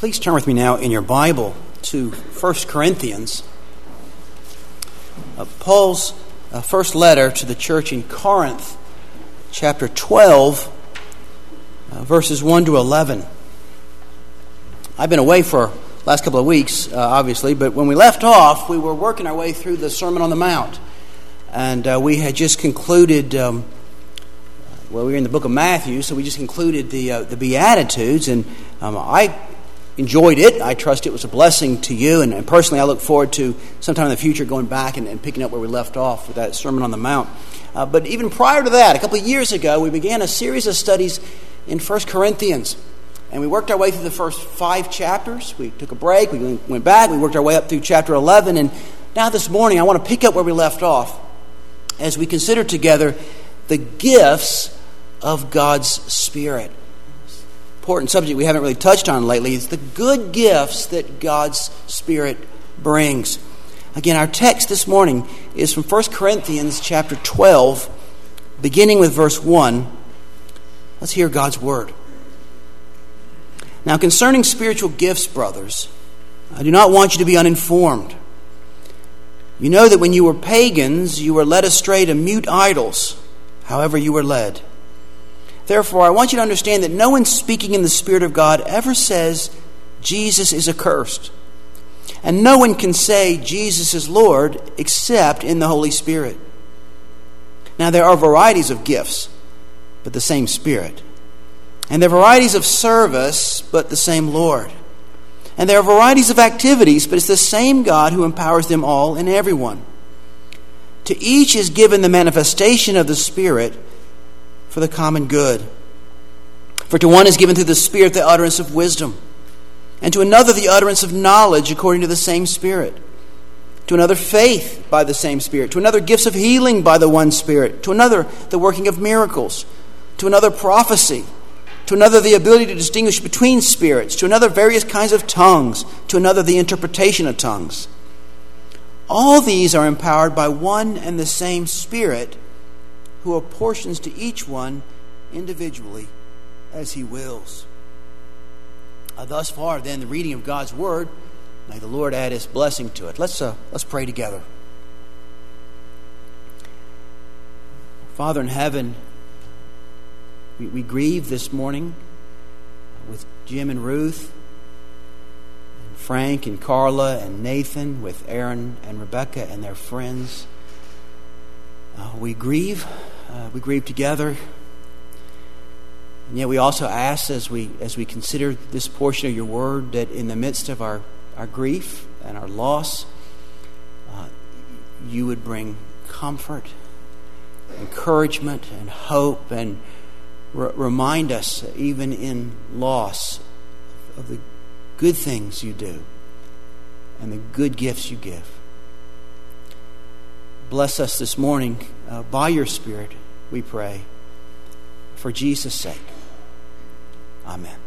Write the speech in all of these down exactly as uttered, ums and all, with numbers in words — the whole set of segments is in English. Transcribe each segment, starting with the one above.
Please turn with me now in your Bible to First Corinthians. Uh, Paul's uh, first letter to the church in Corinth, chapter twelve, uh, verses one to eleven. I've been away for the last couple of weeks, uh, obviously, but when we left off, we were working our way through the Sermon on the Mount. And uh, we had just concluded, um, well, we were in the book of Matthew, so we just concluded the uh, the Beatitudes, and um, I enjoyed it. I trust it was a blessing to you, and, and personally I look forward to sometime in the future going back and, and picking up where we left off with that Sermon on the Mount. Uh, but even prior to that, a couple of years ago, we began a series of studies in First Corinthians, and we worked our way through the first five chapters. We took a break, we went back, we worked our way up through chapter eleven, and now this morning I want to pick up where we left off as we consider together the gifts of God's Spirit. Important subject we haven't really touched on lately is the good gifts that God's Spirit brings. Again, our text this morning is from First Corinthians chapter twelve, beginning with verse one. Let's hear God's word. Now, concerning spiritual gifts, brothers, I do not want you to be uninformed. You know that when you were pagans, you were led astray to mute idols, however you were led. Therefore, I want you to understand that no one speaking in the Spirit of God ever says Jesus is accursed. And no one can say Jesus is Lord except in the Holy Spirit. Now, there are varieties of gifts, but the same Spirit. And there are varieties of service, but the same Lord. And there are varieties of activities, but it's the same God who empowers them all and everyone. To each is given the manifestation of the Spirit for the common good. For to one is given through the Spirit the utterance of wisdom, and to another the utterance of knowledge according to the same Spirit, to another faith by the same Spirit, to another gifts of healing by the one Spirit, to another the working of miracles, to another prophecy, to another the ability to distinguish between spirits, to another various kinds of tongues, to another the interpretation of tongues. All these are empowered by one and the same Spirit, who apportions to each one individually as he wills. Uh, thus far, then, the reading of God's Word. May the Lord add His blessing to it. Let's uh, let's pray together. Father in heaven, we, we grieve this morning with Jim and Ruth, and Frank and Carla and Nathan, with Aaron and Rebecca and their friends. Uh, we grieve. Uh, we grieve together. And yet we also ask, as we as we consider this portion of your word, that in the midst of our, our grief and our loss, uh, you would bring comfort, encouragement, and hope, and r- remind us, even in loss, of the good things you do and the good gifts you give. Bless us this morning uh, by your Spirit, we pray, for Jesus' sake. Amen.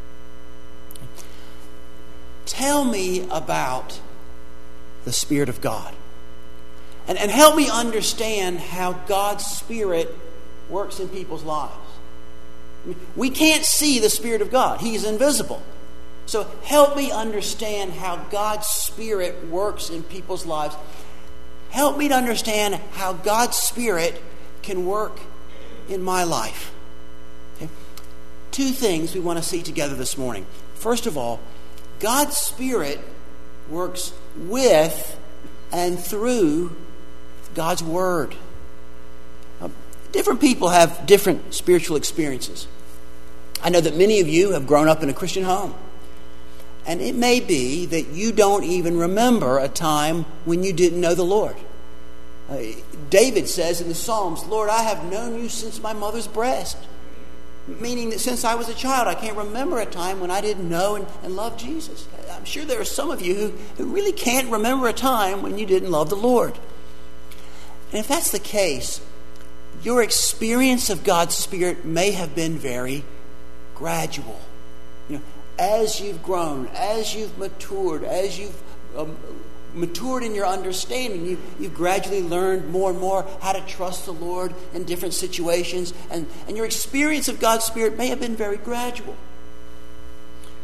Tell me about the Spirit of God. And, and help me understand how God's Spirit works in people's lives. We can't see the Spirit of God. He is invisible. So help me understand how God's Spirit works in people's lives. Help me to understand how God's Spirit can work in my life. Okay? Two things we want to see together this morning. First of all, God's Spirit works with and through God's Word. Now, different people have different spiritual experiences. I know that many of you have grown up in a Christian home. And it may be that you don't even remember a time when you didn't know the Lord. Uh, David says in the Psalms, Lord, I have known you since my mother's breast. Meaning that since I was a child, I can't remember a time when I didn't know and, and love Jesus. I'm sure there are some of you who, who really can't remember a time when you didn't love the Lord. And if that's the case, your experience of God's Spirit may have been very gradual. You know, as you've grown, as you've matured, as you've um, matured in your understanding, you, you've gradually learned more and more how to trust the Lord in different situations, and, and your experience of God's Spirit may have been very gradual.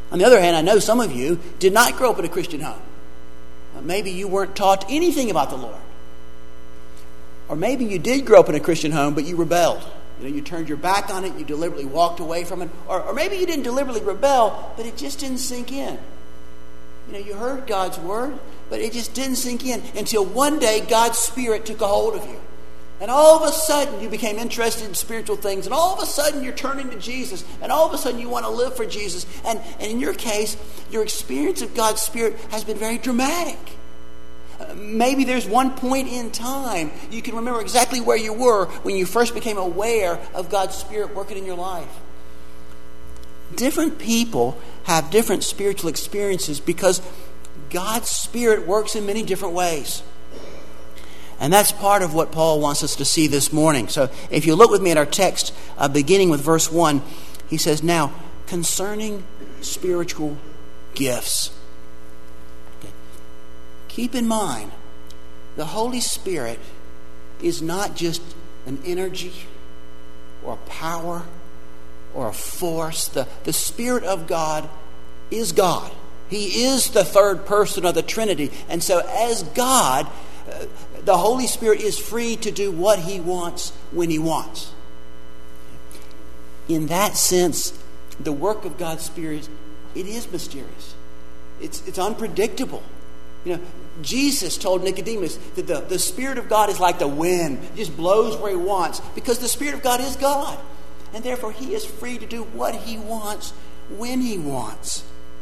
On the other hand, I know some of you did not grow up in a Christian home. Maybe you weren't taught anything about the Lord. Or maybe you did grow up in a Christian home, but you rebelled. You know, you turned your back on it, you deliberately walked away from it. Or, or maybe you didn't deliberately rebel, but it just didn't sink in. You know, you heard God's word, but it just didn't sink in until one day God's Spirit took a hold of you. And all of a sudden you became interested in spiritual things. And all of a sudden you're turning to Jesus. And all of a sudden you want to live for Jesus. And, and in your case, your experience of God's Spirit has been very dramatic. Uh, maybe there's one point in time you can remember exactly where you were when you first became aware of God's Spirit working in your life. Different people have different spiritual experiences because God's Spirit works in many different ways. And that's part of what Paul wants us to see this morning. So if you look with me at our text, uh, beginning with verse one, he says, now, concerning spiritual gifts. Okay. Keep in mind, the Holy Spirit is not just an energy or a power or a force. The, the Spirit of God is God. He is the third person of the Trinity. And so as God, uh, the Holy Spirit is free to do what He wants when He wants. In that sense, the work of God's Spirit, it is mysterious. It's, it's unpredictable. You know, Jesus told Nicodemus that the, the Spirit of God is like the wind. It just blows where He wants because the Spirit of God is God. And therefore He is free to do what He wants when He wants.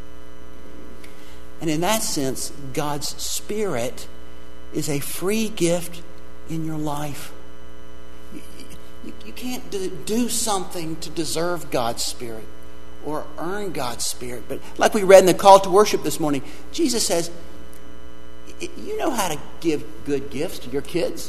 And in that sense, God's Spirit is a free gift in your life. You, you, you can't do something to deserve God's Spirit or earn God's Spirit. But like we read in the call to worship this morning, Jesus says, you know how to give good gifts to your kids.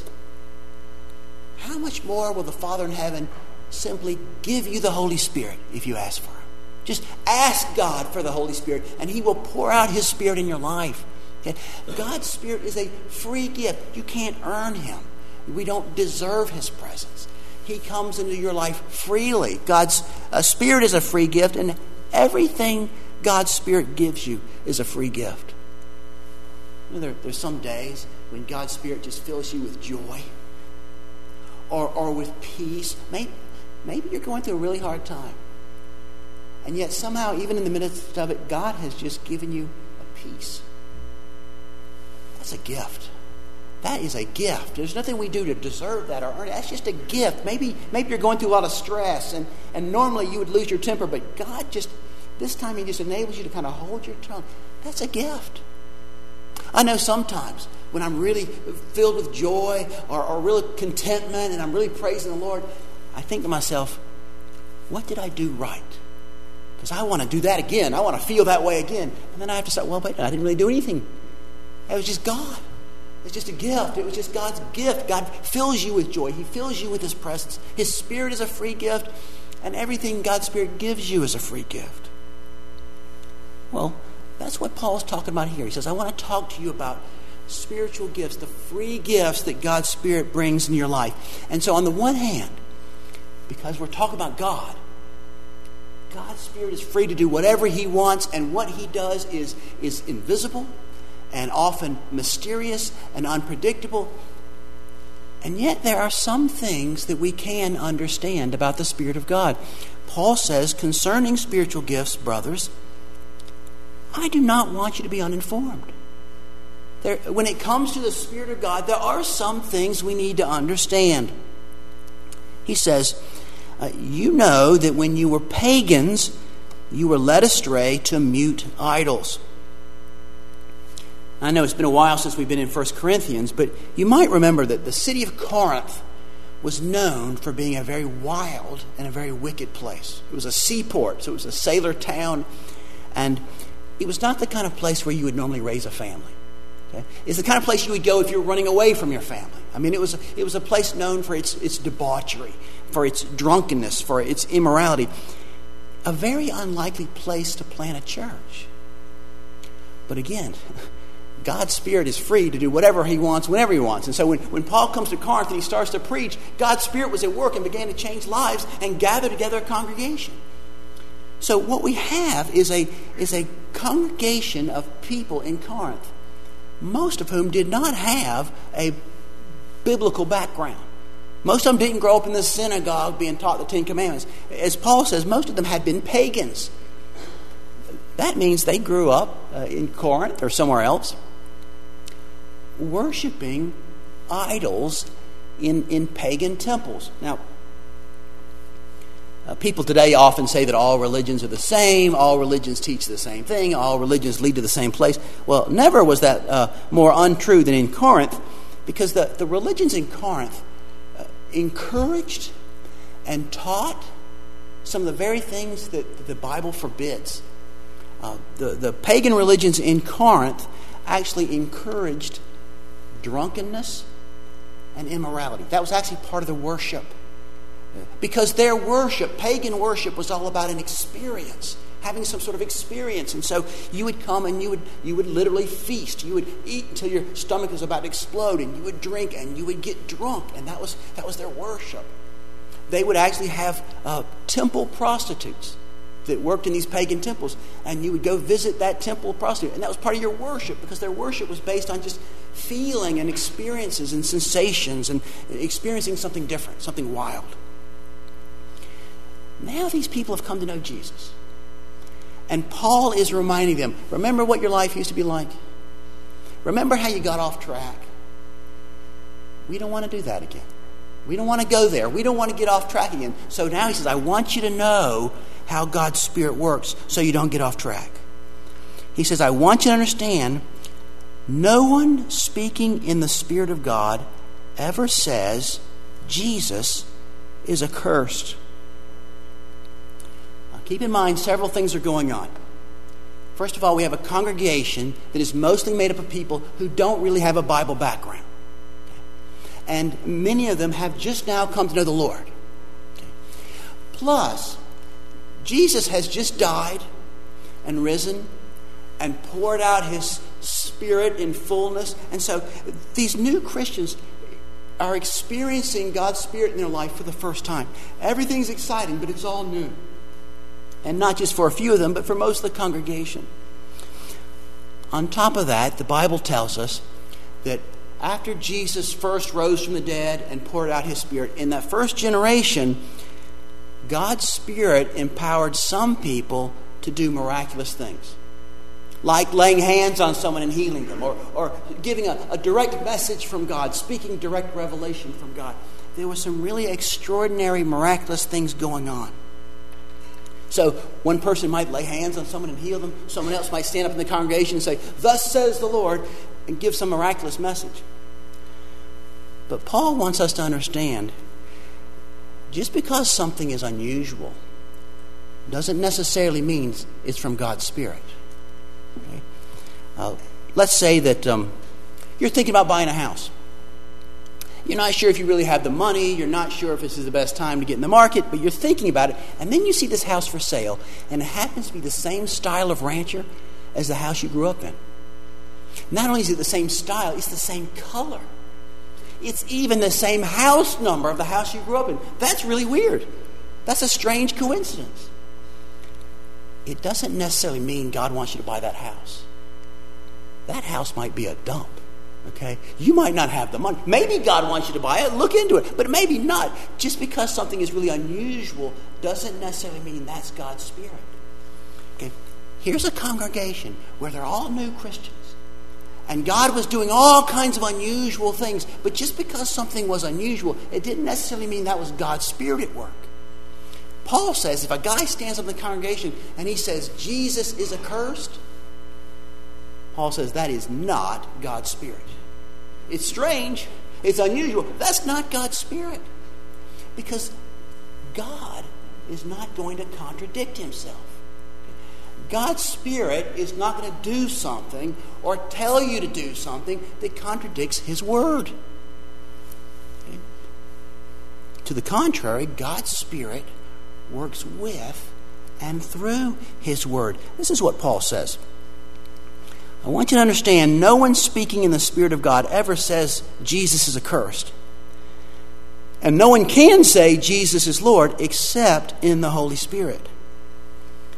How much more will the Father in heaven simply give you the Holy Spirit if you ask for Him? Just ask God for the Holy Spirit, and He will pour out His Spirit in your life. Okay? God's Spirit is a free gift. You can't earn Him. We don't deserve His presence. He comes into your life freely. God's uh, Spirit is a free gift, and everything God's Spirit gives you is a free gift. You know, there, there's some days when God's Spirit just fills you with joy or, or with peace. Maybe, maybe you're going through a really hard time. And yet somehow, even in the midst of it, God has just given you a peace. That's a gift. That is a gift. There's nothing we do to deserve that or earn it. That's just a gift. Maybe maybe you're going through a lot of stress, and, and normally you would lose your temper, but God just, this time He just enables you to kind of hold your tongue. That's a gift. I know sometimes when I'm really filled with joy or, or real contentment and I'm really praising the Lord, I think to myself, what did I do right? Because I want to do that again. I want to feel that way again. And then I have to say, well, wait, I didn't really do anything. It was just God. It's just a gift. It was just God's gift. God fills you with joy. He fills you with His presence. His Spirit is a free gift, and everything God's Spirit gives you is a free gift. Well, that's what Paul's talking about here. He says, I want to talk to you about spiritual gifts, the free gifts that God's Spirit brings in your life. And so on the one hand, because we're talking about God, God's Spirit is free to do whatever He wants, and what He does is, is invisible and often mysterious and unpredictable. And yet there are some things that we can understand about the Spirit of God. Paul says, concerning spiritual gifts, brothers, I do not want you to be uninformed. There, when it comes to the Spirit of God, there are some things we need to understand. He says, uh, you know that when you were pagans, you were led astray to mute idols. I know it's been a while since we've been in First Corinthians, but you might remember that the city of Corinth was known for being a very wild and a very wicked place. It was a seaport, so it was a sailor town, and it was not the kind of place where you would normally raise a family. Okay? It's the kind of place you would go if you were running away from your family. I mean, it was it was a place known for its its debauchery, for its drunkenness, for its immorality. A very unlikely place to plant a church. But again, God's Spirit is free to do whatever He wants, whenever He wants. And so when, when Paul comes to Corinth and he starts to preach, God's Spirit was at work and began to change lives and gather together a congregation. So what we have is a, is a congregation of people in Corinth, most of whom did not have a biblical background. Most of them didn't grow up in the synagogue being taught the Ten Commandments. As Paul says, most of them had been pagans. That means they grew up uh, in Corinth or somewhere else worshiping idols in, in pagan temples. Now, uh, people today often say that all religions are the same, all religions teach the same thing, all religions lead to the same place. Well, never was that uh, more untrue than in Corinth, because the, the religions in Corinth uh, encouraged and taught some of the very things that the Bible forbids. Uh, the, the pagan religions in Corinth actually encouraged drunkenness and immorality. That was actually part of the worship. Because their worship, pagan worship, was all about an experience, having some sort of experience. And so you would come and you would you would literally feast. You would eat until your stomach was about to explode, and you would drink and you would get drunk. And that was that was their worship. They would actually have uh, temple prostitutes that worked in these pagan temples, and you would go visit that temple prostitute, and that was part of your worship, because their worship was based on just feeling and experiences and sensations and experiencing something different, something wild. Now these people have come to know Jesus, and Paul is reminding them, remember what your life used to be like? Remember how you got off track? We don't want to do that again. We don't want to go there. We don't want to get off track again. So now he says, I want you to know how God's Spirit works so you don't get off track. He says, I want you to understand, no one speaking in the Spirit of God ever says Jesus is accursed. Now, keep in mind, several things are going on. First of all, we have a congregation that is mostly made up of people who don't really have a Bible background. And many of them have just now come to know the Lord. Okay. Plus, Jesus has just died and risen and poured out his Spirit in fullness. And so these new Christians are experiencing God's Spirit in their life for the first time. Everything's exciting, but it's all new. And not just for a few of them, but for most of the congregation. On top of that, the Bible tells us that after Jesus first rose from the dead and poured out his Spirit, in that first generation, God's Spirit empowered some people to do miraculous things, like laying hands on someone and healing them, or, or giving a, a direct message from God, speaking direct revelation from God. There were some really extraordinary, miraculous things going on. So one person might lay hands on someone and heal them. Someone else might stand up in the congregation and say, "Thus says the Lord," and give some miraculous message. But Paul wants us to understand, just because something is unusual doesn't necessarily mean it's from God's Spirit. Okay? Uh, let's say that um, you're thinking about buying a house. You're not sure if you really have the money. You're not sure if this is the best time to get in the market, but you're thinking about it. And then you see this house for sale, and it happens to be the same style of rancher as the house you grew up in. Not only is it the same style, it's the same color. It's even the same house number of the house you grew up in. That's really weird. That's a strange coincidence. It doesn't necessarily mean God wants you to buy that house. That house might be a dump. Okay? You might not have the money. Maybe God wants you to buy it. Look into it. But maybe not. Just because something is really unusual doesn't necessarily mean that's God's Spirit. Okay? Here's a congregation where they're all new Christians. And God was doing all kinds of unusual things. But just because something was unusual, it didn't necessarily mean that was God's Spirit at work. Paul says if a guy stands up in the congregation and he says, Jesus is accursed, Paul says that is not God's Spirit. It's strange. It's unusual. That's not God's Spirit. Because God is not going to contradict himself. God's Spirit is not going to do something or tell you to do something that contradicts his word. Okay? To the contrary, God's Spirit works with and through his word. This is what Paul says. I want you to understand, no one speaking in the Spirit of God ever says Jesus is accursed. And no one can say Jesus is Lord except in the Holy Spirit.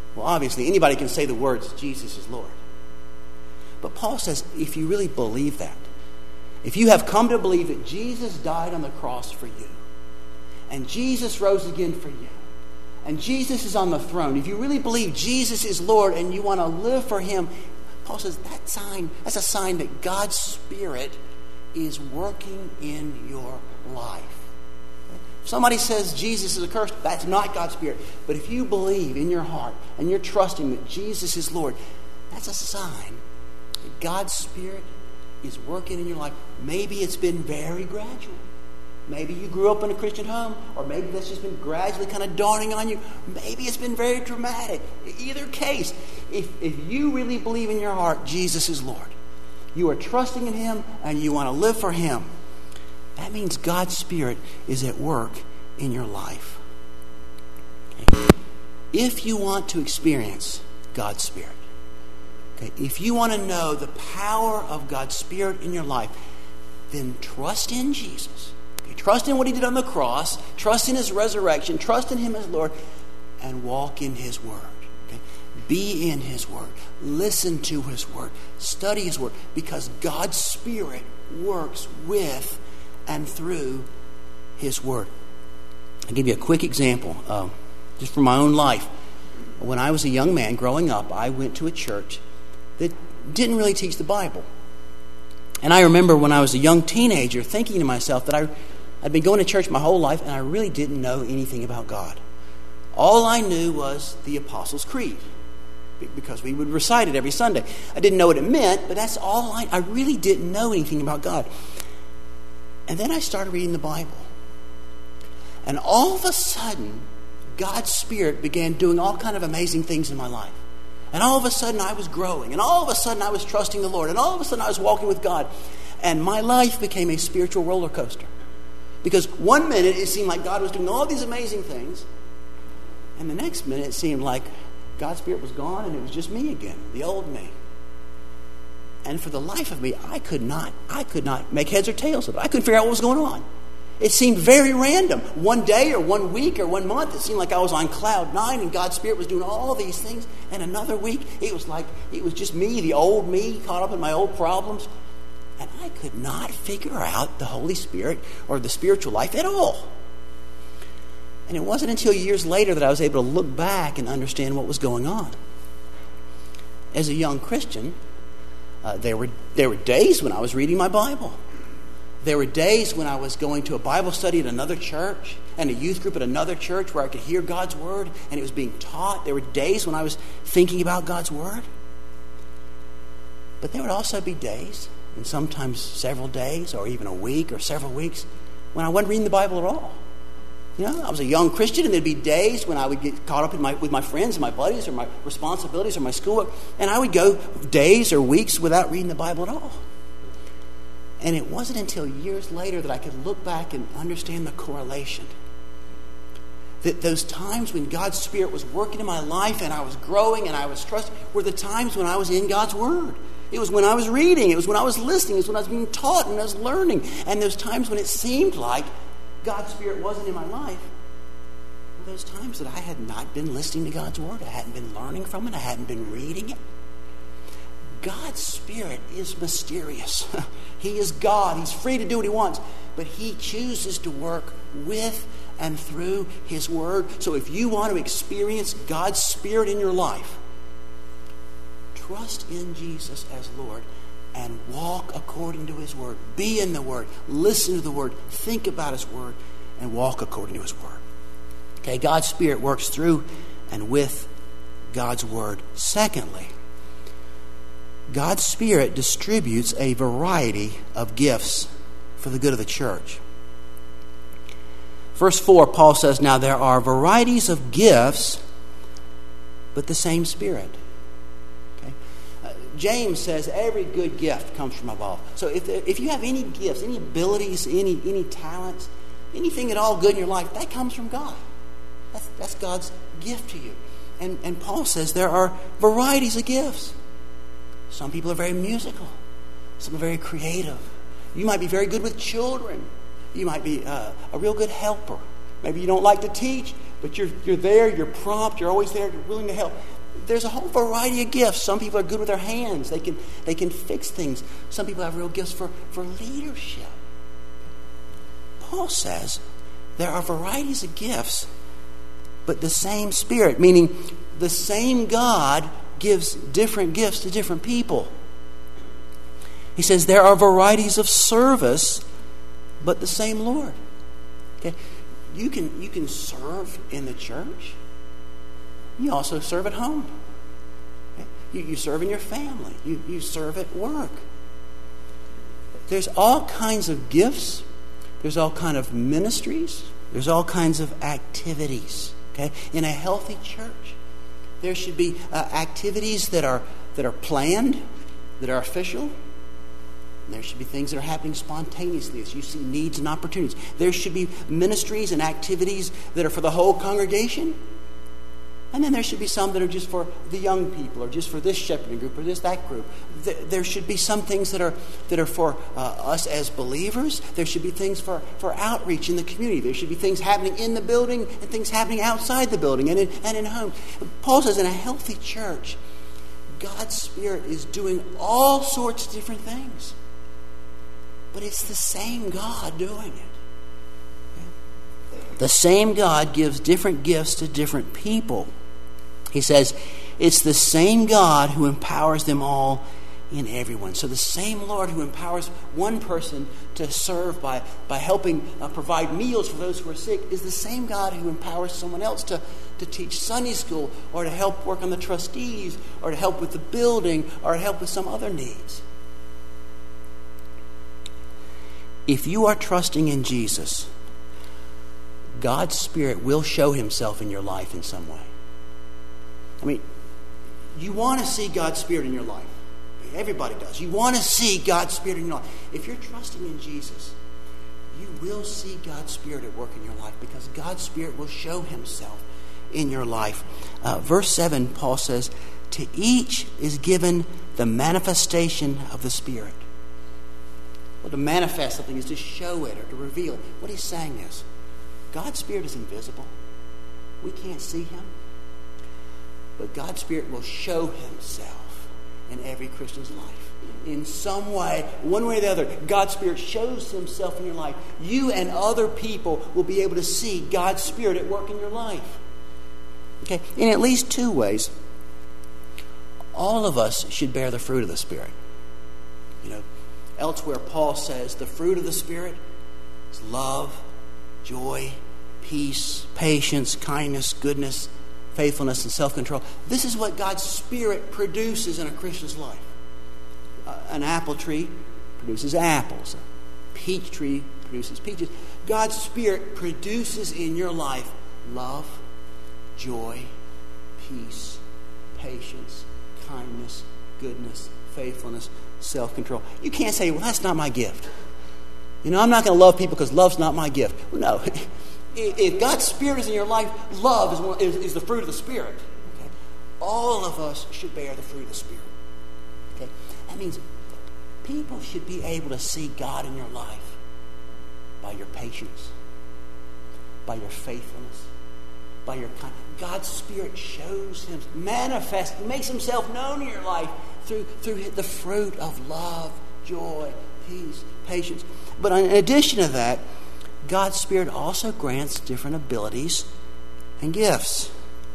Well, obviously, anybody can say the words, Jesus is Lord. But Paul says, if you really believe that, if you have come to believe that Jesus died on the cross for you, and Jesus rose again for you, and Jesus is on the throne, if you really believe Jesus is Lord and you want to live for him, Paul says that sign, that's a sign that God's Spirit is working in your life. If somebody says Jesus is accursed, that's not God's Spirit. But if you believe in your heart and you're trusting that Jesus is Lord, that's a sign that God's Spirit is working in your life. Maybe it's been very gradual. Maybe you grew up in a Christian home, or maybe that's just been gradually kind of dawning on you. Maybe it's been very dramatic. Either case, if, if you really believe in your heart Jesus is Lord, you are trusting in him and you want to live for him, that means God's Spirit is at work in your life. Okay? If you want to experience God's Spirit, okay, if you want to know the power of God's Spirit in your life, then trust in Jesus. Trust in what he did on the cross. Trust in his resurrection. Trust in him as Lord. And walk in his word. Okay? Be in his word. Listen to his word. Study his word. Because God's Spirit works with and through his word. I'll give you a quick example. Uh, just from my own life. When I was a young man growing up, I went to a church that didn't really teach the Bible. And I remember when I was a young teenager thinking to myself that I I'd been going to church my whole life, and I really didn't know anything about God. All I knew was the Apostles' Creed, because we would recite it every Sunday. I didn't know what it meant, but that's all I... I really didn't know anything about God. And then I started reading the Bible. And all of a sudden, God's Spirit began doing all kind of amazing things in my life. And all of a sudden, I was growing. And all of a sudden, I was trusting the Lord. And all of a sudden, I was walking with God. And my life became a spiritual roller coaster. Because one minute it seemed like God was doing all these amazing things, and the next minute it seemed like God's Spirit was gone and it was just me again, the old me. And for the life of me, I could not, I could not make heads or tails of it. I couldn't figure out what was going on. It seemed very random. One day or one week or one month, it seemed like I was on cloud nine and God's Spirit was doing all these things. And another week, it was like it was just me, the old me, caught up in my old problems. And I could not figure out the Holy Spirit or the spiritual life at all. And it wasn't until years later that I was able to look back and understand what was going on. As a young Christian, uh, there were there were days when I was reading my Bible. There were days when I was going to a Bible study at another church and a youth group at another church where I could hear God's Word and it was being taught. There were days when I was thinking about God's Word. But there would also be days, and sometimes several days or even a week or several weeks, when I wasn't reading the Bible at all. You know, I was a young Christian, and there'd be days when I would get caught up in my, with my friends and my buddies or my responsibilities or my schoolwork, and I would go days or weeks without reading the Bible at all. And it wasn't until years later that I could look back and understand the correlation. That those times when God's Spirit was working in my life and I was growing and I was trusting were the times when I was in God's Word. It was when I was reading. It was when I was listening. It was when I was being taught and I was learning. And those times when it seemed like God's Spirit wasn't in my life were those times that I had not been listening to God's Word. I hadn't been learning from it. I hadn't been reading it. God's Spirit is mysterious. He is God. He's free to do what He wants. But He chooses to work with and through His Word. So if you want to experience God's Spirit in your life, trust in Jesus as Lord and walk according to His Word. Be in the Word. Listen to the Word. Think about His Word and walk according to His Word. Okay, God's Spirit works through and with God's Word. Secondly, God's Spirit distributes a variety of gifts for the good of the church. Verse four, Paul says, now there are varieties of gifts, but the same Spirit. James says every good gift comes from above. So if if you have any gifts, any abilities, any any talents, anything at all good in your life, that comes from God. That's, that's God's gift to you. And, and Paul says there are varieties of gifts. Some people are very musical. Some are very creative. You might be very good with children. You might be uh, a real good helper. Maybe you don't like to teach, but you're you're there, you're prompt, you're always there, you're willing to help. there's a whole variety of gifts. Some people are good with their hands. They can they can fix things. Some people have real gifts for, for leadership. Paul says there are varieties of gifts, but the same Spirit, meaning the same God gives different gifts to different people. He says there are varieties of service, but the same Lord. Okay? You can you can serve in the church. You also serve at home. Okay? You, you serve in your family. You, you serve at work. There's all kinds of gifts. There's all kinds of ministries. There's all kinds of activities. Okay? In a healthy church, there should be uh, activities that are that are planned, that are official. And there should be things that are happening spontaneously as you see needs and opportunities. There should be ministries and activities that are for the whole congregation. And then there should be some that are just for the young people, or just for this shepherding group, or just that group. There should be some things that are that are for uh, us as believers. There should be things for, for outreach in the community. There should be things happening in the building and things happening outside the building and in, and in home. Paul says in a healthy church, God's Spirit is doing all sorts of different things. But it's the same God doing it. The same God gives different gifts to different people. He says it's the same God who empowers them all in everyone. So the same Lord who empowers one person to serve by, by helping uh, provide meals for those who are sick is the same God who empowers someone else to, to teach Sunday school, or to help work on the trustees, or to help with the building, or to help with some other needs. If you are trusting in Jesus, God's Spirit will show Himself in your life in some way. I mean, you want to see God's Spirit in your life. Everybody does. You want to see God's Spirit in your life. If you're trusting in Jesus, you will see God's Spirit at work in your life, because God's Spirit will show Himself in your life. Uh, verse seven, Paul says, to each is given the manifestation of the Spirit. Well, to manifest something is to show it or to reveal it. What he's saying is, God's Spirit is invisible. We can't see Him. But God's Spirit will show Himself in every Christian's life. In some way, one way or the other, God's Spirit shows Himself in your life. You and other people will be able to see God's Spirit at work in your life. Okay, in at least two ways. All of us should bear the fruit of the Spirit. You know, elsewhere Paul says the fruit of the Spirit is love, joy, peace, patience, kindness, goodness, faithfulness, and self-control. This is what God's Spirit produces in a Christian's life. Uh, an apple tree produces apples. A peach tree produces peaches. God's Spirit produces in your life love, joy, peace, patience, kindness, goodness, faithfulness, self-control. You can't say, well, that's not my gift. You know, I'm not going to love people because love's not my gift. Well, no. If God's Spirit is in your life, love is, one, is, is the fruit of the Spirit. Okay? All of us should bear the fruit of the Spirit. Okay? That means people should be able to see God in your life by your patience, by your faithfulness, by your kindness. God's Spirit shows Him, manifests, makes Himself known in your life through, through the fruit of love, joy, peace, patience. But in addition to that, God's Spirit also grants different abilities and gifts.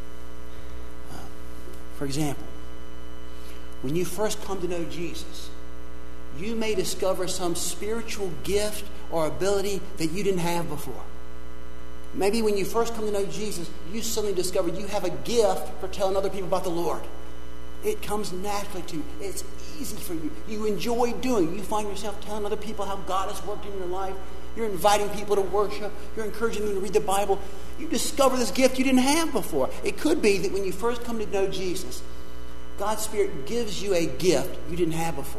Uh, for example, when you first come to know Jesus, you may discover some spiritual gift or ability that you didn't have before. Maybe when you first come to know Jesus, you suddenly discover you have a gift for telling other people about the Lord. It comes naturally to you. It's easy for you. You enjoy doing it. You find yourself telling other people how God has worked in your life. You're inviting people to worship. You're encouraging them to read the Bible. You discover this gift you didn't have before. It could be that when you first come to know Jesus, God's Spirit gives you a gift you didn't have before.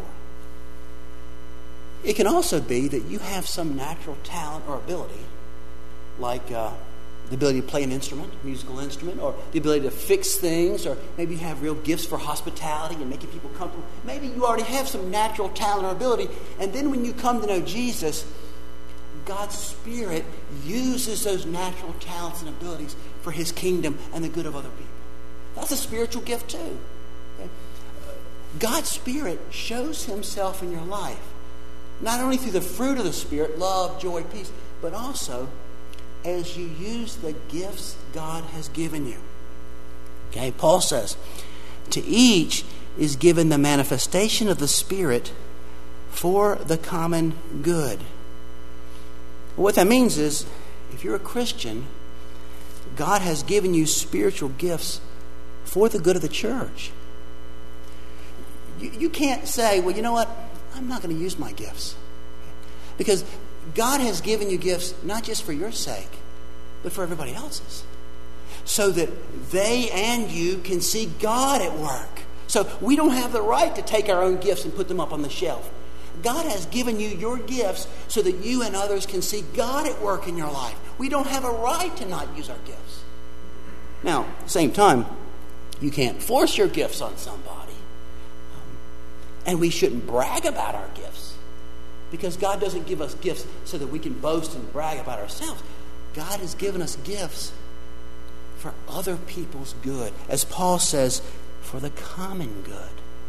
It can also be that you have some natural talent or ability, like uh, the ability to play an instrument, a musical instrument, or the ability to fix things, or maybe you have real gifts for hospitality and making people comfortable. Maybe you already have some natural talent or ability, and then when you come to know Jesus, God's Spirit uses those natural talents and abilities for His kingdom and the good of other people. That's a spiritual gift too. Okay? God's Spirit shows himself in your life, not only through the fruit of the Spirit, love, joy, peace, but also as you use the gifts God has given you. Okay, Paul says, to each is given the manifestation of the Spirit for the common good. What that means is, if you're a Christian, God has given you spiritual gifts for the good of the church. You, you can't say, well, you know what? I'm not going to use my gifts. Because God has given you gifts not just for your sake, but for everybody else's. So that they and you can see God at work. So we don't have the right to take our own gifts and put them up on the shelf. God has given you your gifts so that you and others can see God at work in your life. We don't have a right to not use our gifts. Now, at the same time, you can't force your gifts on somebody. Um, and we shouldn't brag about our gifts. Because God doesn't give us gifts so that we can boast and brag about ourselves. God has given us gifts for other people's good. As Paul says, for the common good.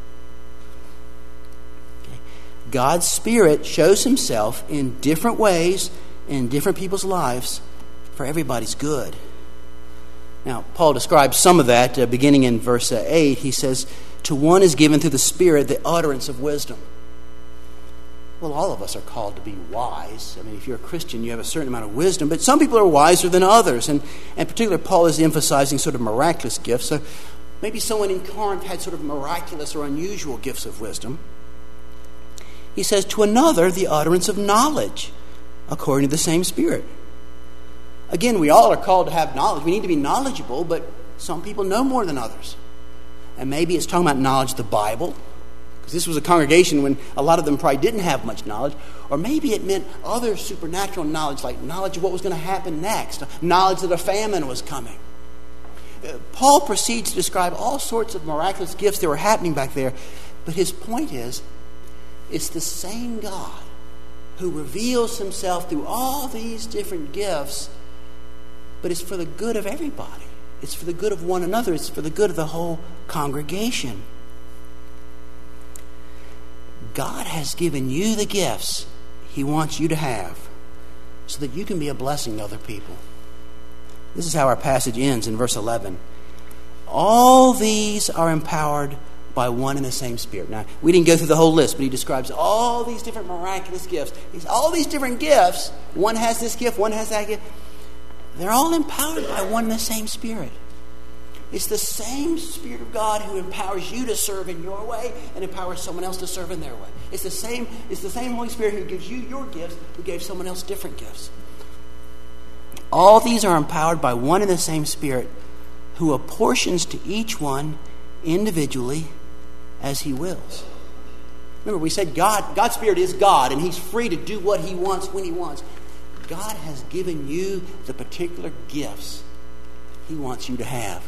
Okay. God's Spirit shows himself in different ways in different people's lives for everybody's good. Now, Paul describes some of that uh, beginning in verse uh, eight. He says, to one is given through the Spirit the utterance of wisdom. Well, all of us are called to be wise. I mean, if you're a Christian, you have a certain amount of wisdom. But some people are wiser than others. And in particular, Paul is emphasizing sort of miraculous gifts. So maybe someone in Corinth had sort of miraculous or unusual gifts of wisdom. He says, to another, the utterance of knowledge, according to the same Spirit. Again, we all are called to have knowledge. We need to be knowledgeable, but some people know more than others. And maybe it's talking about knowledge of the Bible. This was a congregation when a lot of them probably didn't have much knowledge. Or maybe it meant other supernatural knowledge, like knowledge of what was going to happen next, knowledge that a famine was coming. Uh, Paul proceeds to describe all sorts of miraculous gifts that were happening back there. But his point is, it's the same God who reveals himself through all these different gifts, but it's for the good of everybody. It's for the good of one another. It's for the good of the whole congregation. God has given you the gifts he wants you to have so that you can be a blessing to other people. This is how our passage ends in verse eleven. All these are empowered by one and the same Spirit. Now, we didn't go through the whole list, but he describes all these different miraculous gifts. He's all these different gifts. One has this gift, one has that gift. They're all empowered by one and the same Spirit. It's the same Spirit of God who empowers you to serve in your way and empowers someone else to serve in their way. It's the same, it's the same Holy Spirit who gives you your gifts, who gave someone else different gifts. All these are empowered by one and the same Spirit who apportions to each one individually as he wills. Remember, we said God, God's Spirit is God, and he's free to do what he wants when he wants. God has given you the particular gifts he wants you to have.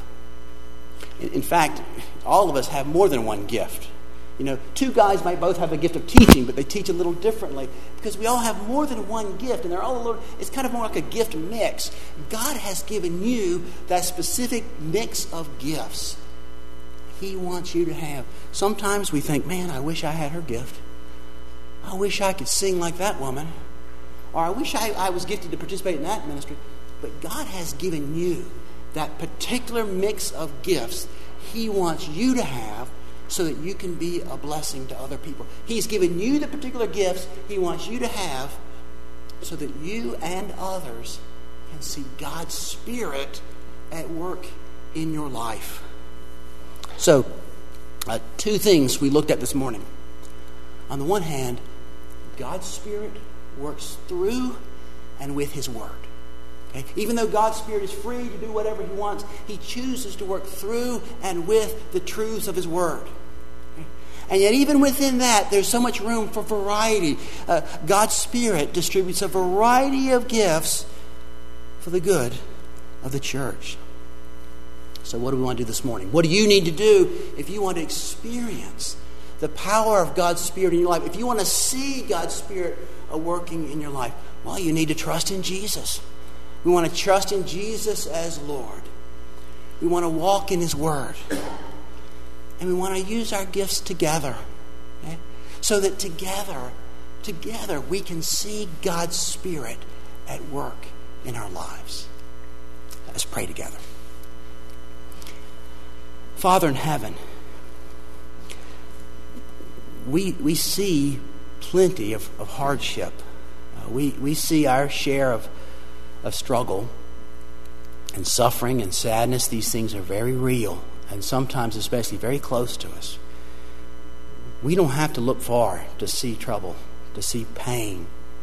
In fact, all of us have more than one gift. You know, two guys might both have a gift of teaching, but they teach a little differently because we all have more than one gift, and they're all a little. It's kind of more like a gift mix. God has given you that specific mix of gifts he wants you to have. Sometimes we think, man, I wish I had her gift. I wish I could sing like that woman. Or I wish I, I was gifted to participate in that ministry. But God has given you that particular mix of gifts he wants you to have so that you can be a blessing to other people. He's given you the particular gifts he wants you to have so that you and others can see God's Spirit at work in your life. So, uh, two things we looked at this morning. On the one hand, God's Spirit works through and with his Word. Okay? Even though God's Spirit is free to do whatever he wants, he chooses to work through and with the truths of his Word. Okay? And yet even within that, there's so much room for variety. Uh, God's Spirit distributes a variety of gifts for the good of the church. So what do we want to do this morning? What do you need to do if you want to experience the power of God's Spirit in your life? If you want to see God's Spirit working in your life, well, you need to trust in Jesus. We want to trust in Jesus as Lord. We want to walk in His Word. And we want to use our gifts together. Okay? So that together, together we can see God's Spirit at work in our lives. Let's pray together. Father in heaven, we we see plenty of, of hardship. Uh, we, we see our share of, of struggle and suffering and sadness. These things are very real and sometimes especially very close to us. We don't have to look far to see trouble, to see pain.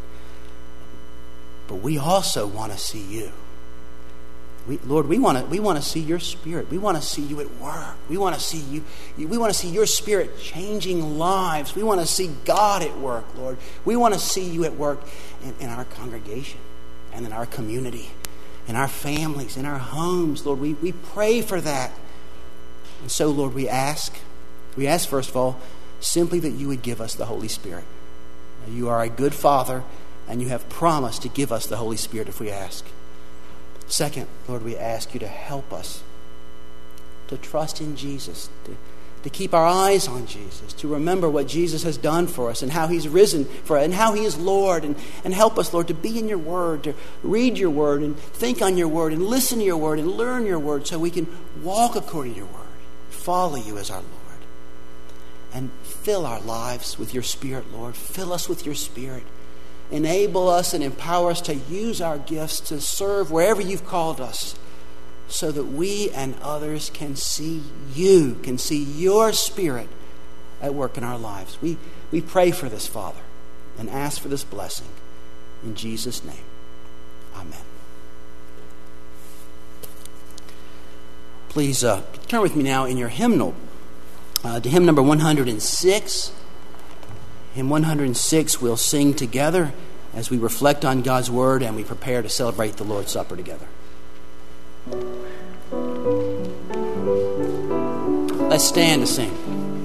But we also want to see you. We, Lord, we want to we want to see your Spirit. We want to see you at work. We want to see you. We want to see your Spirit changing lives. We want to see God at work, Lord. We want to see you at work in, in our congregation and in our community, in our families, in our homes, Lord. We, we pray for that. And so, Lord, we ask, we ask first of all, simply that you would give us the Holy Spirit. Now, you are a good Father, and you have promised to give us the Holy Spirit if we ask. Second, Lord, we ask you to help us to trust in Jesus, to, to keep our eyes on Jesus, to remember what Jesus has done for us and how He's risen for us and how He is Lord. And, and help us, Lord, to be in your Word, to read your Word and think on your Word and listen to your Word and learn your Word so we can walk according to your Word, follow you as our Lord. And fill our lives with your Spirit, Lord. Fill us with your Spirit. Enable us and empower us to use our gifts to serve wherever you've called us so that we and others can see you, can see your Spirit at work in our lives. We, we pray for this, Father, and ask for this blessing. In Jesus' name, amen. Please uh, turn with me now in your hymnal uh, to hymn number one hundred six. Hymn one hundred six we'll sing together as we reflect on God's Word and we prepare to celebrate the Lord's Supper together. Let's stand to sing.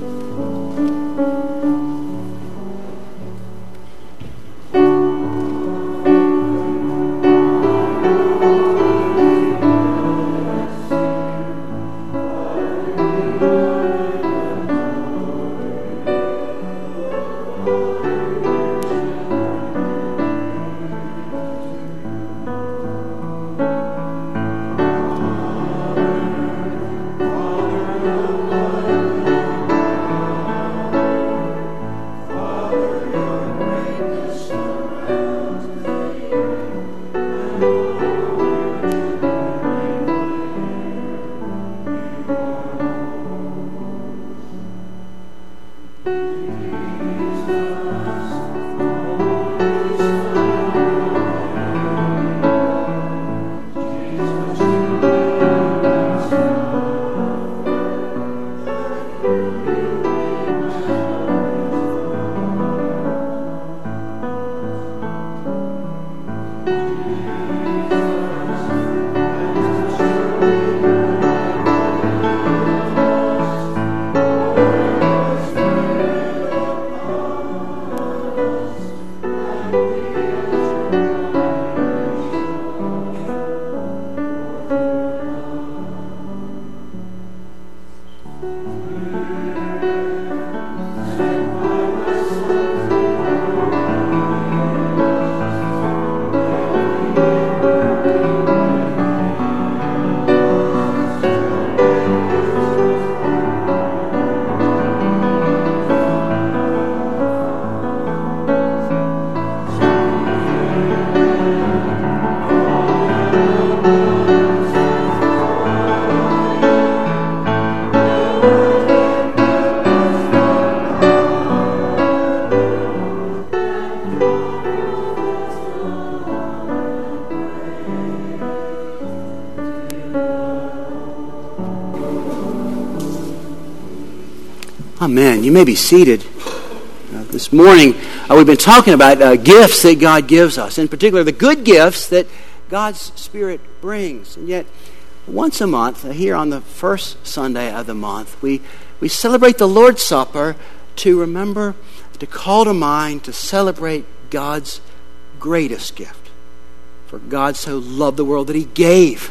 Amen. You may be seated. Uh, this morning, uh, we've been talking about uh, gifts that God gives us, in particular the good gifts that God's Spirit brings. And yet, once a month, uh, here on the first Sunday of the month, we, we celebrate the Lord's Supper to remember, to call to mind, to celebrate God's greatest gift. For God so loved the world that He gave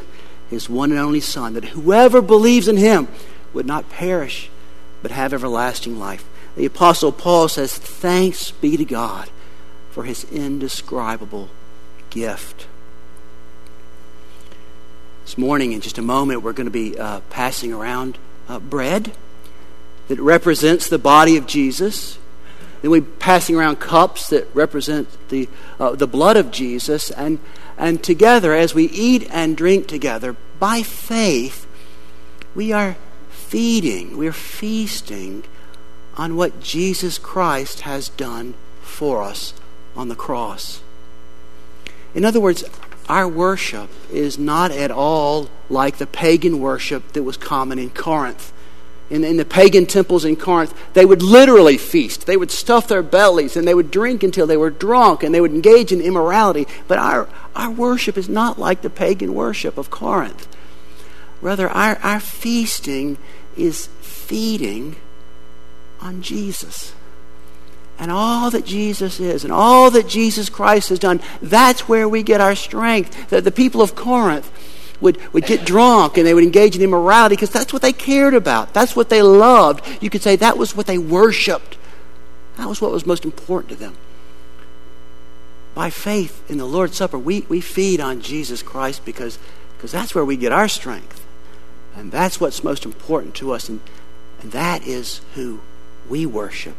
his one and only Son, that whoever believes in him would not perish, but have everlasting life. The Apostle Paul says, thanks be to God for his indescribable gift. This morning, in just a moment, we're going to be uh, passing around uh, bread that represents the body of Jesus. Then we're passing around cups that represent the uh, the blood of Jesus. And, and together, as we eat and drink together, by faith, we are feeding, we're feasting on what Jesus Christ has done for us on the cross. In other words, our worship is not at all like the pagan worship that was common in Corinth. In, in the pagan temples in Corinth, they would literally feast. They would stuff their bellies and they would drink until they were drunk and they would engage in immorality. But our, our worship is not like the pagan worship of Corinth. Rather, our, our feasting is feeding on Jesus. And all that Jesus is, and all that Jesus Christ has done, that's where we get our strength. The, the people of Corinth would, would get drunk and they would engage in immorality because that's what they cared about. That's what they loved. You could say that was what they worshipped. That was what was most important to them. By faith in the Lord's Supper, we, we feed on Jesus Christ because, because that's where we get our strength. And that's what's most important to us. And, and that is who we worship.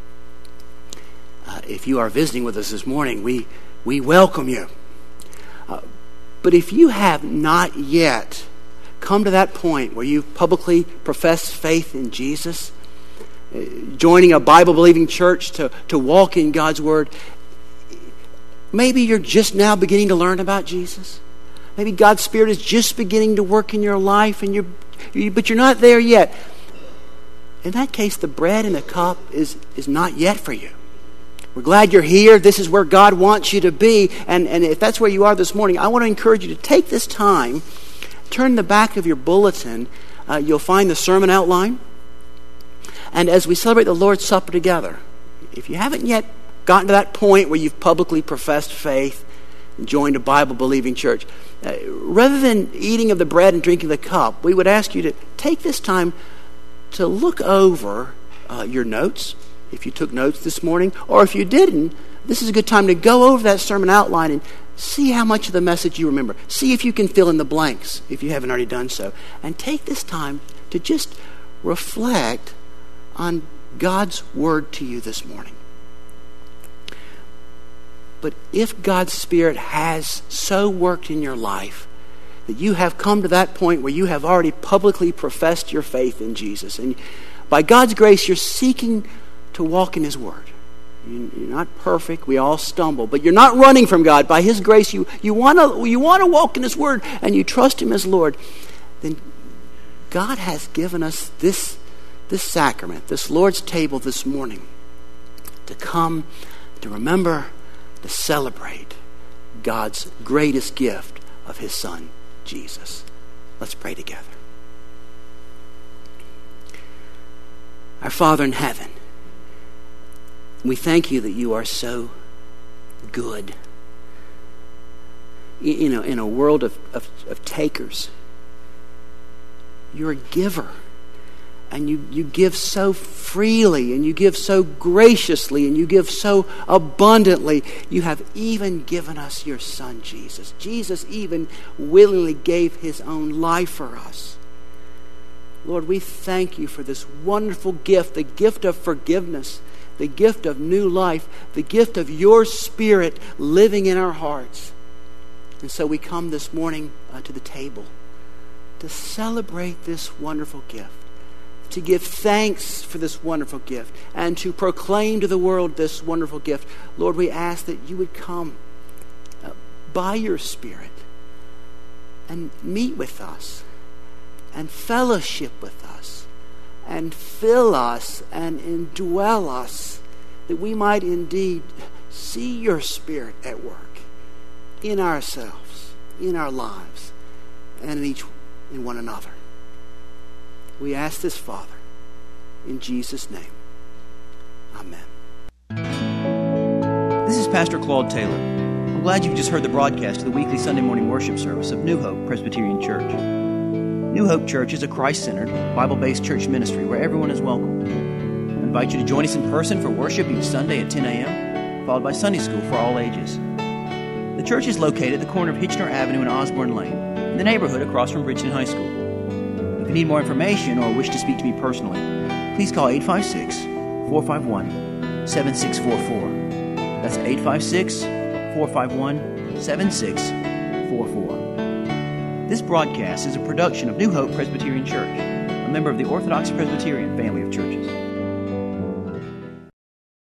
Uh, if you are visiting with us this morning, we, we welcome you. Uh, but if you have not yet come to that point where you've publicly professed faith in Jesus, uh, joining a Bible-believing church to, to walk in God's Word, maybe you're just now beginning to learn about Jesus. Maybe God's Spirit is just beginning to work in your life, and you're, you, but you're not there yet. In that case, the bread and the cup is, is not yet for you. We're glad you're here. This is where God wants you to be. And, and if that's where you are this morning, I want to encourage you to take this time, turn the back of your bulletin. Uh, you'll find the sermon outline. And as we celebrate the Lord's Supper together, if you haven't yet gotten to that point where you've publicly professed faith and joined a Bible-believing church, uh, rather than eating of the bread and drinking the cup, we would ask you to take this time to look over uh, your notes, if you took notes this morning, or if you didn't, this is a good time to go over that sermon outline and see how much of the message you remember. See if you can fill in the blanks, if you haven't already done so. And take this time to just reflect on God's Word to you this morning. But if God's Spirit has so worked in your life that you have come to that point where you have already publicly professed your faith in Jesus, and by God's grace you're seeking to walk in His Word. You're not perfect. We all stumble. But you're not running from God. By His grace, you, you want to you want to walk in His Word and you trust Him as Lord. Then God has given us this, this sacrament, this Lord's table this morning, to come, to remember, to celebrate God's greatest gift of His Son, Jesus. Let's pray together. Our Father in heaven, we thank you that you are so good. You know, in a world of, of, of takers, you're a giver. And you, you give so freely, and you give so graciously, and you give so abundantly. You have even given us your Son, Jesus. Jesus even willingly gave His own life for us. Lord, we thank you for this wonderful gift, the gift of forgiveness, the gift of new life, the gift of your Spirit living in our hearts. And so we come this morning uh, to the table to celebrate this wonderful gift, to give thanks for this wonderful gift, and to proclaim to the world this wonderful gift. Lord, we ask that you would come uh, by your Spirit and meet with us and fellowship with us and fill us and indwell us, that we might indeed see your Spirit at work in ourselves, in our lives, and in each in one another. We ask this, Father, in Jesus' name. Amen. This is Pastor Claude Taylor. glad you just heard the broadcast of the weekly Sunday morning worship service of New Hope Presbyterian Church. New Hope Church is a Christ-centered, Bible-based church ministry where everyone is welcome. I invite you to join us in person for worship each Sunday at ten a.m., followed by Sunday school for all ages. The church is located at the corner of Hitchner Avenue and Osborne Lane, in the neighborhood across from Bridgeton High School. If you need more information or wish to speak to me personally, please call eight five six, four five one, seven six four four. That's eight five six, four five one, seven six four four. This broadcast is a production of New Hope Presbyterian Church, a member of the Orthodox Presbyterian family of churches.